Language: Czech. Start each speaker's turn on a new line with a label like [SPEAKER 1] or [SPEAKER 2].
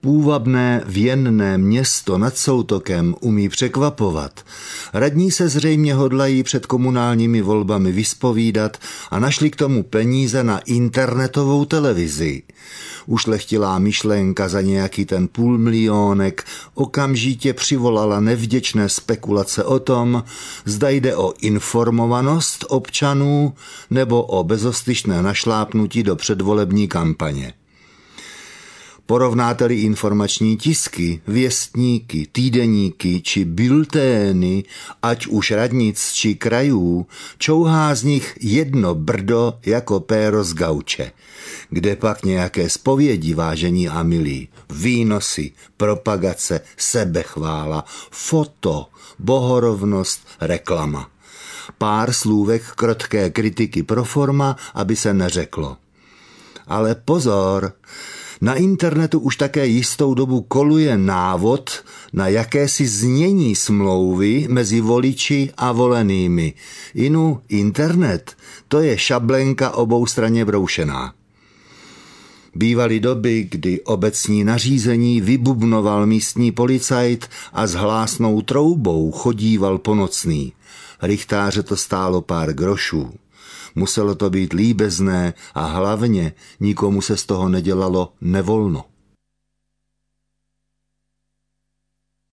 [SPEAKER 1] půvabné věnné město nad Soutokem umí překvapovat. Radní se zřejmě hodlají před komunálními volbami vyspovídat a našli k tomu peníze na internetovou televizi. Ušlechtilá myšlenka za nějaký ten 500 000 okamžitě přivolala nevděčné spekulace o tom, zda jde o informovanost občanů nebo o bezostyšné našlápnutí do předvolební kampaně. Porovnáte-li informační tisky, věstníky, týdeníky či bultény, ať už radnic či krajů, čouhá z nich jedno brdo jako péro z gauče. Kde pak nějaké zpovědi, vážení a milí, výnosy, propagace, sebechvála, foto, bohorovnost, reklama. Pár slůvek krotké kritiky pro forma, aby se neřeklo. Ale pozor, na internetu už také jistou dobu koluje návod na jakési znění smlouvy mezi voliči a volenými. Inu, internet, to je šablenka oboustranně broušená. Bývaly doby, kdy obecní nařízení vybubnoval místní policajt a s hlásnou troubou chodíval po nocný. Rychtáře to stálo pár grošů. Muselo to být líbezné a hlavně nikomu se z toho nedělalo nevolno.